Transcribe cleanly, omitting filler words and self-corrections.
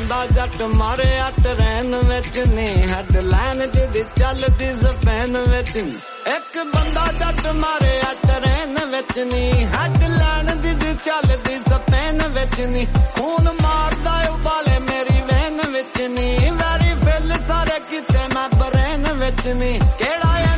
ਬੰਦਾ ਜੱਟ ਮਾਰਿਆ ਟਰੈਨ ਵਿੱਚ ਨੀ ਹੈਡਲਾਈਨ ਜਿਹਦੀ ਚੱਲਦੀ ਜ਼ਬੈਨ ਵਿੱਚ ਇੱਕ ਬੰਦਾ ਜੱਟ ਮਾਰਿਆ ਟਰੈਨ ਵਿੱਚ ਨੀ ਹੈਡਲਾਈਨ ਜਿਹਦੀ ਚੱਲਦੀ ਜ਼ਬੈਨ ਵਿੱਚ ਨੀ ਖੂਨ ਮਾਰਦਾ ਉਬਾਲੇ ਮੇਰੀ ਵੈਨ ਵਿੱਚ ਨੀ ਵੈਰੀ ਫਿਲ ਸਾਰੇ ਕਿਤੇ ਮੈਂ ਬਰੇਨ ਵਿੱਚ ਨੀ ਕਿਹੜਾ